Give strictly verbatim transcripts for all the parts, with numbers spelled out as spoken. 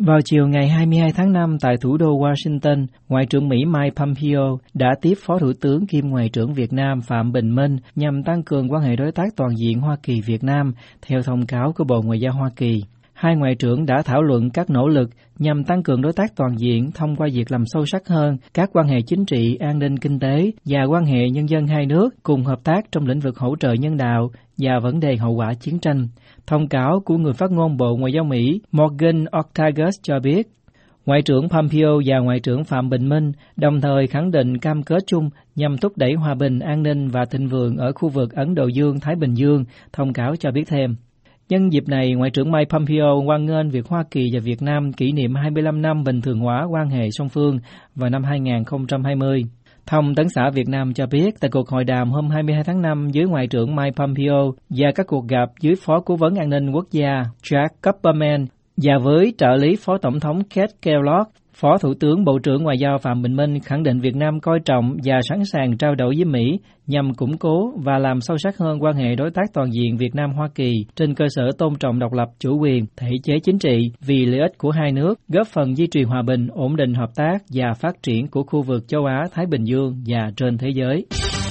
Vào chiều ngày hai mươi hai tháng năm tại thủ đô Washington, Ngoại trưởng Mỹ Mike Pompeo đã tiếp Phó Thủ tướng kiêm Ngoại trưởng Việt Nam Phạm Bình Minh nhằm tăng cường quan hệ đối tác toàn diện Hoa Kỳ-Việt Nam, theo thông cáo của Bộ Ngoại giao Hoa Kỳ. Hai ngoại trưởng đã thảo luận các nỗ lực nhằm tăng cường đối tác toàn diện thông qua việc làm sâu sắc hơn các quan hệ chính trị, an ninh, kinh tế và quan hệ nhân dân hai nước cùng hợp tác trong lĩnh vực hỗ trợ nhân đạo và vấn đề hậu quả chiến tranh. Thông cáo của người phát ngôn Bộ Ngoại giao Mỹ Morgan Ortagus cho biết, Ngoại trưởng Pompeo và Ngoại trưởng Phạm Bình Minh đồng thời khẳng định cam kết chung nhằm thúc đẩy hòa bình, an ninh và thịnh vượng ở khu vực Ấn Độ Dương-Thái Bình Dương, thông cáo cho biết thêm. Nhân dịp này, Ngoại trưởng Mike Pompeo hoan nghênh việc Hoa Kỳ và Việt Nam kỷ niệm hai mươi lăm năm bình thường hóa quan hệ song phương vào năm hai không hai không. Thông tấn xã Việt Nam cho biết, tại cuộc hội đàm hôm hai mươi hai tháng năm với Ngoại trưởng Mike Pompeo và các cuộc gặp với Phó Cố vấn An ninh Quốc gia Jack Kupperman và với trợ lý Phó Tổng thống Keith Kellogg, Phó Thủ tướng Bộ trưởng Ngoại giao Phạm Bình Minh khẳng định Việt Nam coi trọng và sẵn sàng trao đổi với Mỹ nhằm củng cố và làm sâu sắc hơn quan hệ đối tác toàn diện Việt Nam-Hoa Kỳ trên cơ sở tôn trọng độc lập, chủ quyền, thể chế chính trị vì lợi ích của hai nước, góp phần duy trì hòa bình, ổn định hợp tác và phát triển của khu vực châu Á-Thái Bình Dương và trên thế giới.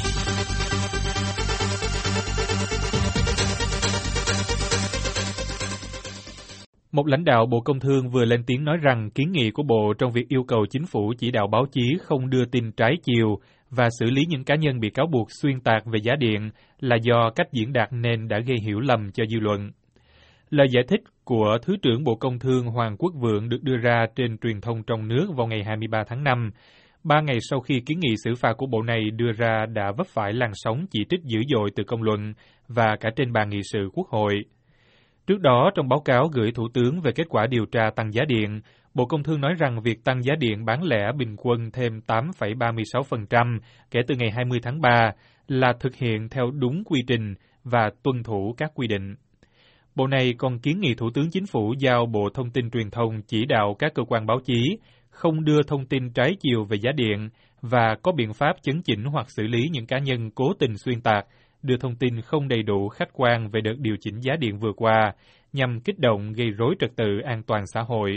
Một lãnh đạo Bộ Công Thương vừa lên tiếng nói rằng kiến nghị của Bộ trong việc yêu cầu chính phủ chỉ đạo báo chí không đưa tin trái chiều và xử lý những cá nhân bị cáo buộc xuyên tạc về giá điện là do cách diễn đạt nên đã gây hiểu lầm cho dư luận. Lời giải thích của Thứ trưởng Bộ Công Thương Hoàng Quốc Vượng được đưa ra trên truyền thông trong nước vào ngày hai mươi ba tháng năm, ba ngày sau khi kiến nghị xử phạt của Bộ này đưa ra đã vấp phải làn sóng chỉ trích dữ dội từ công luận và cả trên bàn nghị sự Quốc hội. Trước đó, trong báo cáo gửi Thủ tướng về kết quả điều tra tăng giá điện, Bộ Công Thương nói rằng việc tăng giá điện bán lẻ bình quân thêm tám phẩy ba mươi sáu phần trăm kể từ ngày hai mươi tháng ba là thực hiện theo đúng quy trình và tuân thủ các quy định. Bộ này còn kiến nghị Thủ tướng Chính phủ giao Bộ Thông tin Truyền thông chỉ đạo các cơ quan báo chí không đưa thông tin trái chiều về giá điện và có biện pháp chấn chỉnh hoặc xử lý những cá nhân cố tình xuyên tạc, đưa thông tin không đầy đủ khách quan về đợt điều chỉnh giá điện vừa qua, nhằm kích động gây rối trật tự an toàn xã hội.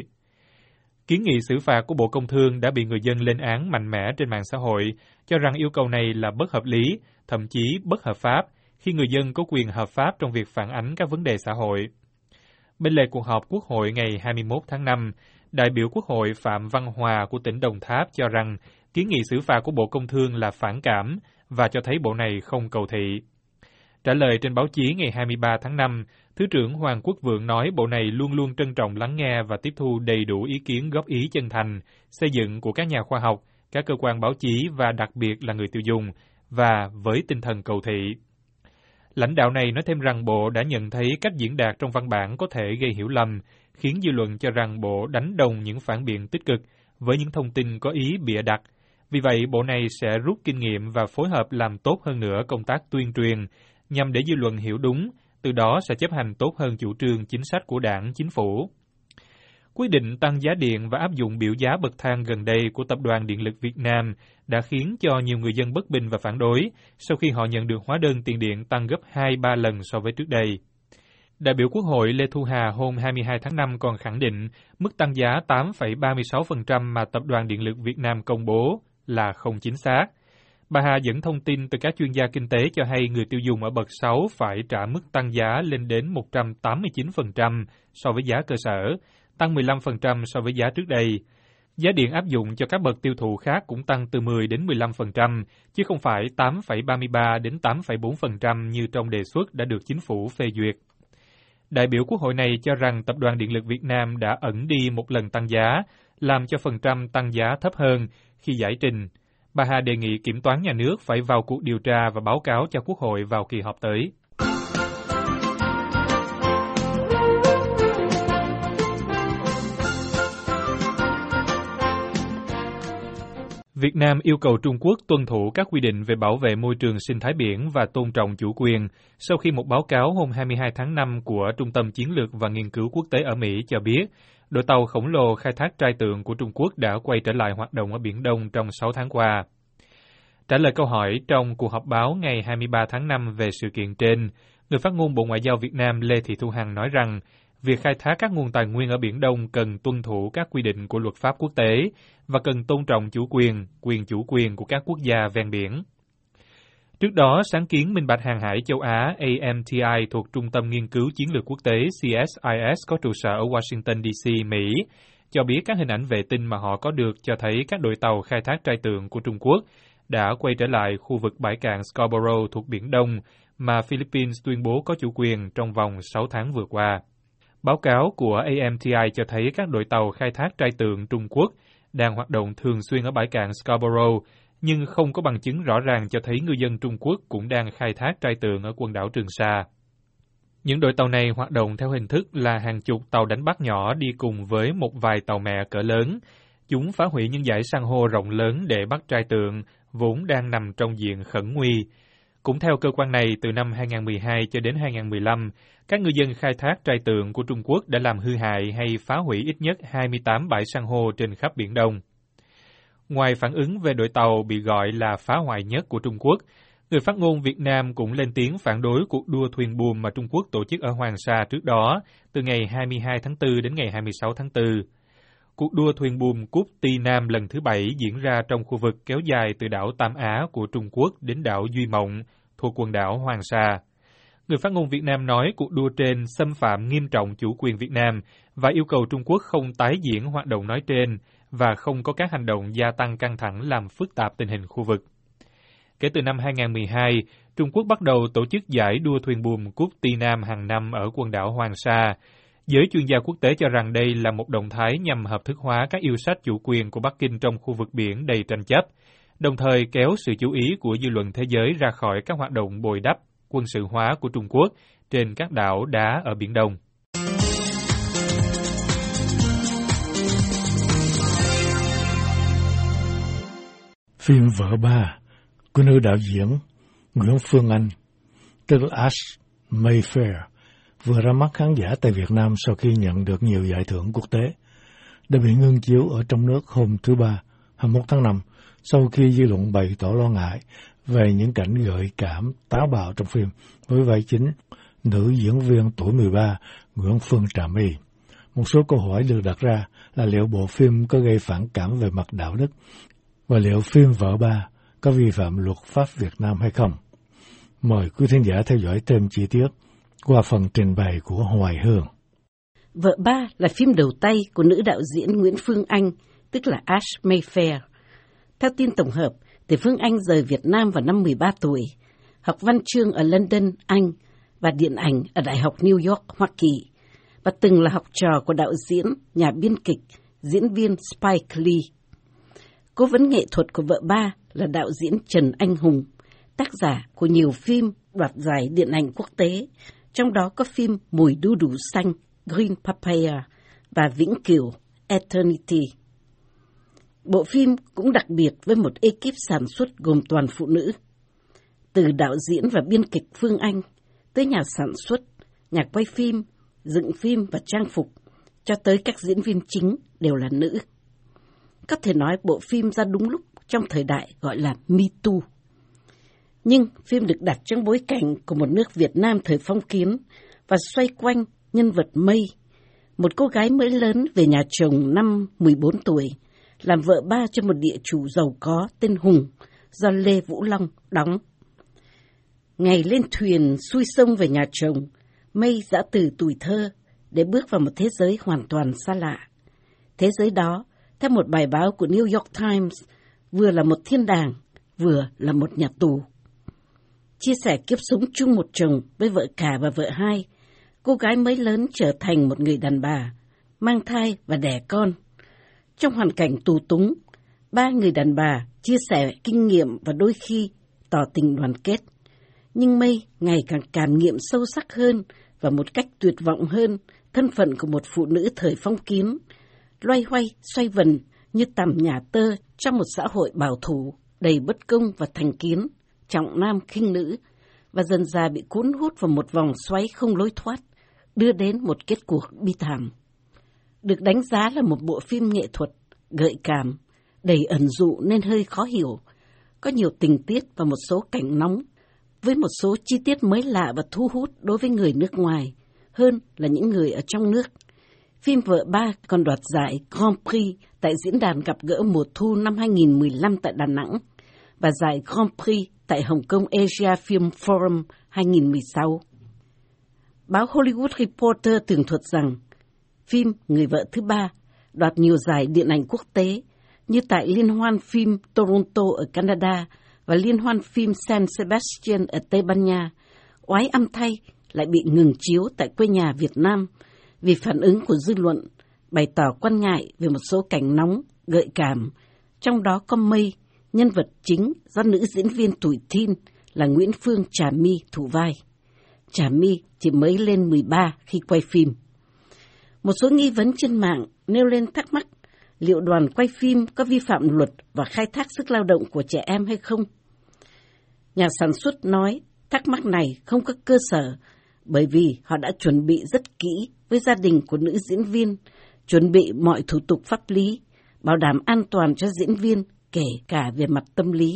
Kiến nghị xử phạt của Bộ Công Thương đã bị người dân lên án mạnh mẽ trên mạng xã hội, cho rằng yêu cầu này là bất hợp lý, thậm chí bất hợp pháp, khi người dân có quyền hợp pháp trong việc phản ánh các vấn đề xã hội. Bên lề cuộc họp Quốc hội ngày hai mươi mốt tháng năm, đại biểu Quốc hội Phạm Văn Hòa của tỉnh Đồng Tháp cho rằng kiến nghị xử phạt của Bộ Công Thương là phản cảm và cho thấy bộ này không cầu thị. Trả lời trên báo chí ngày hai mươi ba tháng năm, Thứ trưởng Hoàng Quốc Vượng nói bộ này luôn luôn trân trọng lắng nghe và tiếp thu đầy đủ ý kiến góp ý chân thành, xây dựng của các nhà khoa học, các cơ quan báo chí và đặc biệt là người tiêu dùng, và với tinh thần cầu thị. Lãnh đạo này nói thêm rằng Bộ đã nhận thấy cách diễn đạt trong văn bản có thể gây hiểu lầm, khiến dư luận cho rằng Bộ đánh đồng những phản biện tích cực với những thông tin có ý bịa đặt. Vì vậy, Bộ này sẽ rút kinh nghiệm và phối hợp làm tốt hơn nữa công tác tuyên truyền, nhằm để dư luận hiểu đúng, từ đó sẽ chấp hành tốt hơn chủ trương chính sách của Đảng, Chính phủ. Quyết định tăng giá điện và áp dụng biểu giá bậc thang gần đây của Tập đoàn Điện lực Việt Nam đã khiến cho nhiều người dân bất bình và phản đối sau khi họ nhận được hóa đơn tiền điện tăng gấp hai ba lần so với trước đây. Đại biểu Quốc hội Lê Thu Hà hôm hai mươi hai tháng năm còn khẳng định mức tăng giá tám phẩy ba mươi sáu phần trăm mà Tập đoàn Điện lực Việt Nam công bố là không chính xác. Bà Hà dẫn thông tin từ các chuyên gia kinh tế cho hay người tiêu dùng ở bậc sáu phải trả mức tăng giá lên đến một trăm tám mươi chín phần trăm so với giá cơ sở, tăng mười lăm phần trăm so với giá trước đây. Giá điện áp dụng cho các bậc tiêu thụ khác cũng tăng từ mười đến mười lăm phần trăm, chứ không phải tám phẩy ba mươi ba đến tám phẩy bốn phần trăm như trong đề xuất đã được Chính phủ phê duyệt. Đại biểu Quốc hội này cho rằng Tập đoàn Điện lực Việt Nam đã ẩn đi một lần tăng giá, làm cho phần trăm tăng giá thấp hơn khi giải trình. Bà Hà đề nghị Kiểm toán Nhà nước phải vào cuộc điều tra và báo cáo cho Quốc hội vào kỳ họp tới. Việt Nam yêu cầu Trung Quốc tuân thủ các quy định về bảo vệ môi trường sinh thái biển và tôn trọng chủ quyền, sau khi một báo cáo hôm hai mươi hai tháng năm của Trung tâm Chiến lược và Nghiên cứu Quốc tế ở Mỹ cho biết, đội tàu khổng lồ khai thác trai tượng của Trung Quốc đã quay trở lại hoạt động ở Biển Đông trong sáu tháng qua. Trả lời câu hỏi trong cuộc họp báo ngày hai mươi ba tháng năm về sự kiện trên, người phát ngôn Bộ Ngoại giao Việt Nam Lê Thị Thu Hằng nói rằng việc khai thác các nguồn tài nguyên ở Biển Đông cần tuân thủ các quy định của luật pháp quốc tế và cần tôn trọng chủ quyền, quyền chủ quyền của các quốc gia ven biển. Trước đó, sáng kiến Minh bạch hàng hải châu Á A M T I thuộc Trung tâm Nghiên cứu Chiến lược Quốc tế C S I S có trụ sở ở Washington, D C, Mỹ, cho biết các hình ảnh vệ tinh mà họ có được cho thấy các đội tàu khai thác trai tượng của Trung Quốc đã quay trở lại khu vực bãi cạn Scarborough thuộc Biển Đông mà Philippines tuyên bố có chủ quyền trong vòng sáu tháng vừa qua. Báo cáo của A M T I cho thấy các đội tàu khai thác trai tượng Trung Quốc đang hoạt động thường xuyên ở bãi cạn Scarborough, nhưng không có bằng chứng rõ ràng cho thấy ngư dân Trung Quốc cũng đang khai thác trai tượng ở quần đảo Trường Sa. Những đội tàu này hoạt động theo hình thức là hàng chục tàu đánh bắt nhỏ đi cùng với một vài tàu mẹ cỡ lớn. Chúng phá hủy những dải san hô rộng lớn để bắt trai tượng, vốn đang nằm trong diện khẩn nguy. Cũng theo cơ quan này, từ năm hai nghìn không trăm mười hai cho đến hai nghìn không trăm mười lăm, các ngư dân khai thác trai tượng của Trung Quốc đã làm hư hại hay phá hủy ít nhất hai mươi tám bãi san hô trên khắp Biển Đông. Ngoài phản ứng về đội tàu bị gọi là phá hoại nhất của Trung Quốc, người phát ngôn Việt Nam cũng lên tiếng phản đối cuộc đua thuyền buồm mà Trung Quốc tổ chức ở Hoàng Sa trước đó, từ ngày hai mươi hai tháng tư đến ngày hai mươi sáu tháng tư. Cuộc đua thuyền buồm Cúp Ti Nam lần thứ bảy diễn ra trong khu vực kéo dài từ đảo Tam Á của Trung Quốc đến đảo Duy Mộng, thuộc quần đảo Hoàng Sa. Người phát ngôn Việt Nam nói cuộc đua trên xâm phạm nghiêm trọng chủ quyền Việt Nam và yêu cầu Trung Quốc không tái diễn hoạt động nói trên và không có các hành động gia tăng căng thẳng làm phức tạp tình hình khu vực. Kể từ năm hai nghìn không trăm mười hai, Trung Quốc bắt đầu tổ chức giải đua thuyền buồm Cúp Ti Nam hàng năm ở quần đảo Hoàng Sa. Giới chuyên gia quốc tế cho rằng đây là một động thái nhằm hợp thức hóa các yêu sách chủ quyền của Bắc Kinh trong khu vực biển đầy tranh chấp, đồng thời kéo sự chú ý của dư luận thế giới ra khỏi các hoạt động bồi đắp, quân sự hóa của Trung Quốc trên các đảo đá ở Biển Đông. Phim Vợ Ba của nữ đạo diễn Nguyễn Phương Anh, tức là Ash Mayfair, vừa ra mắt khán giả tại Việt Nam sau khi nhận được nhiều giải thưởng quốc tế, đã bị ngưng chiếu ở trong nước hôm thứ Ba, hai mươi mốt tháng năm, sau khi dư luận bày tỏ lo ngại về những cảnh gợi cảm táo bạo trong phim với vai chính nữ diễn viên tuổi mười ba Nguyễn Phương Trà My. Một số câu hỏi được đặt ra là liệu bộ phim có gây phản cảm về mặt đạo đức và liệu phim Vợ Ba có vi phạm luật pháp Việt Nam hay không. Mời quý thính giả theo dõi thêm chi tiết qua phần trình bày của Hoài Hương. Vợ Ba là phim đầu tay của nữ đạo diễn Nguyễn Phương Anh, tức là Ash Mayfair. Theo tin tổng hợp, thì Phương Anh rời Việt Nam vào năm mười ba tuổi, học văn chương ở London, Anh và điện ảnh ở Đại học New York, Hoa Kỳ, và từng là học trò của đạo diễn, nhà biên kịch, diễn viên Spike Lee. Cố vấn nghệ thuật của Vợ Ba là đạo diễn Trần Anh Hùng, tác giả của nhiều phim đoạt giải điện ảnh quốc tế, trong đó có phim Mùi đu đủ xanh, Green Papaya và Vĩnh Cửu, Eternity. Bộ phim cũng đặc biệt với một ekip sản xuất gồm toàn phụ nữ. Từ đạo diễn và biên kịch Phương Anh, tới nhà sản xuất, nhà quay phim, dựng phim và trang phục, cho tới các diễn viên chính đều là nữ. Có thể nói bộ phim ra đúng lúc trong thời đại gọi là Me Too. Nhưng phim được đặt trong bối cảnh của một nước Việt Nam thời phong kiến và xoay quanh nhân vật Mây, một cô gái mới lớn về nhà chồng năm mười bốn tuổi, làm vợ ba cho một địa chủ giàu có tên Hùng do Lê Vũ Long đóng. Ngày lên thuyền xuôi sông về nhà chồng, Mây dã từ tuổi thơ để bước vào một thế giới hoàn toàn xa lạ. Thế giới đó, theo một bài báo của New York Times, vừa là một thiên đàng, vừa là một nhà tù. Chia sẻ kiếp sống chung một chồng với vợ cả và vợ hai, cô gái mới lớn trở thành một người đàn bà, mang thai và đẻ con. Trong hoàn cảnh tù túng, ba người đàn bà chia sẻ kinh nghiệm và đôi khi tỏ tình đoàn kết. Nhưng Mây ngày càng cảm nghiệm sâu sắc hơn và một cách tuyệt vọng hơn thân phận của một phụ nữ thời phong kiến, loay hoay xoay vần như tằm nhà tơ trong một xã hội bảo thủ, đầy bất công và thành kiến, trọng nam khinh nữ, và dần dà bị cuốn hút vào một vòng xoáy không lối thoát, đưa đến một kết cuộc bi thảm. Được đánh giá là một bộ phim nghệ thuật, gợi cảm, đầy ẩn dụ nên hơi khó hiểu, có nhiều tình tiết và một số cảnh nóng, với một số chi tiết mới lạ và thu hút đối với người nước ngoài, hơn là những người ở trong nước. Phim Vợ Ba còn đoạt giải Grand Prix tại diễn đàn gặp gỡ mùa thu năm hai nghìn mười lăm tại Đà Nẵng và giải Grand Prix tại Hồng Kông Asia Film Forum hai nghìn mười sáu. Báo Hollywood Reporter tường thuật rằng phim Người vợ thứ ba đoạt nhiều giải điện ảnh quốc tế như tại Liên hoan phim Toronto ở Canada và Liên hoan phim San Sebastian ở Tây Ban Nha, oái âm thay lại bị ngừng chiếu tại quê nhà Việt Nam vì phản ứng của dư luận bày tỏ quan ngại về một số cảnh nóng, gợi cảm, trong đó có Mây, nhân vật chính do nữ diễn viên tuổi teen là Nguyễn Phương Trà My thủ vai. Trà My chỉ mới lên mười ba khi quay phim. Một số nghi vấn trên mạng nêu lên thắc mắc liệu đoàn quay phim có vi phạm luật và khai thác sức lao động của trẻ em hay không. Nhà sản xuất nói thắc mắc này không có cơ sở bởi vì họ đã chuẩn bị rất kỹ với gia đình của nữ diễn viên, chuẩn bị mọi thủ tục pháp lý, bảo đảm an toàn cho diễn viên kể cả về mặt tâm lý.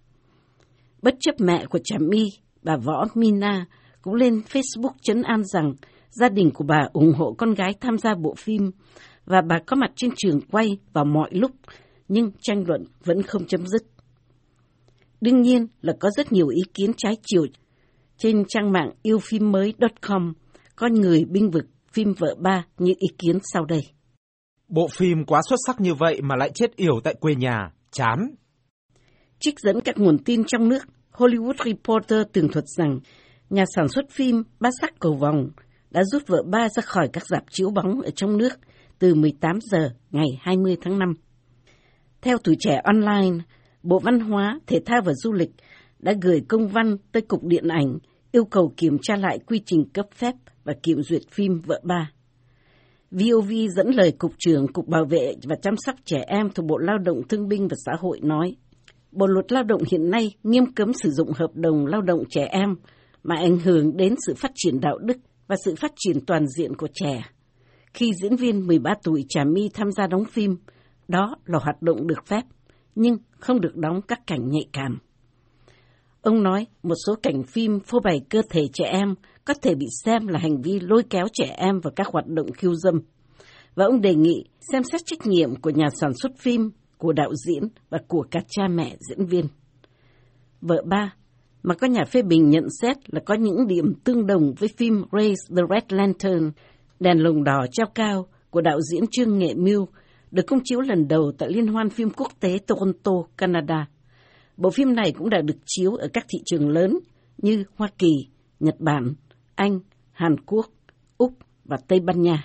Bất chấp mẹ của Trà My, bà Võ Mina cũng lên Facebook trấn an rằng gia đình của bà ủng hộ con gái tham gia bộ phim và bà có mặt trên trường quay vào mọi lúc, nhưng tranh luận vẫn không chấm dứt. Đương nhiên là có rất nhiều ý kiến trái chiều. Trên trang mạng yêu phim mới chấm com có người bênh vực phim Vợ Ba như ý kiến sau đây. Bộ phim quá xuất sắc như vậy mà lại chết yểu tại quê nhà, chán. Trích dẫn các nguồn tin trong nước, Hollywood Reporter tường thuật rằng nhà sản xuất phim Bát Sắc Cầu Vồng đã rút Vợ Ba ra khỏi các rạp chiếu bóng ở trong nước từ mười tám giờ ngày hai mươi tháng năm. Theo Tuổi Trẻ Online, Bộ Văn hóa, Thể thao và Du lịch đã gửi công văn tới Cục Điện ảnh yêu cầu kiểm tra lại quy trình cấp phép và kiểm duyệt phim Vợ Ba. vê o vê dẫn lời Cục trưởng Cục Bảo vệ và Chăm sóc Trẻ Em thuộc Bộ Lao động Thương binh và Xã hội nói, Bộ Luật Lao động hiện nay nghiêm cấm sử dụng hợp đồng lao động trẻ em mà ảnh hưởng đến sự phát triển đạo đức và sự phát triển toàn diện của trẻ. Khi diễn viên mười ba tuổi Trà My tham gia đóng phim, đó là hoạt động được phép, nhưng không được đóng các cảnh nhạy cảm. Ông nói một số cảnh phim phô bày cơ thể trẻ em có thể bị xem là hành vi lôi kéo trẻ em vào các hoạt động khiêu dâm. Và ông đề nghị xem xét trách nhiệm của nhà sản xuất phim, của đạo diễn và của các cha mẹ diễn viên. Vợ Ba, mà có nhà phê bình nhận xét là có những điểm tương đồng với phim Raise the Red Lantern, Đèn lồng đỏ treo cao của đạo diễn Trương Nghệ Mưu, được công chiếu lần đầu tại Liên hoan phim quốc tế Toronto, Canada. Bộ phim này cũng đã được chiếu ở các thị trường lớn như Hoa Kỳ, Nhật Bản, Anh, Hàn Quốc, Úc và Tây Ban Nha.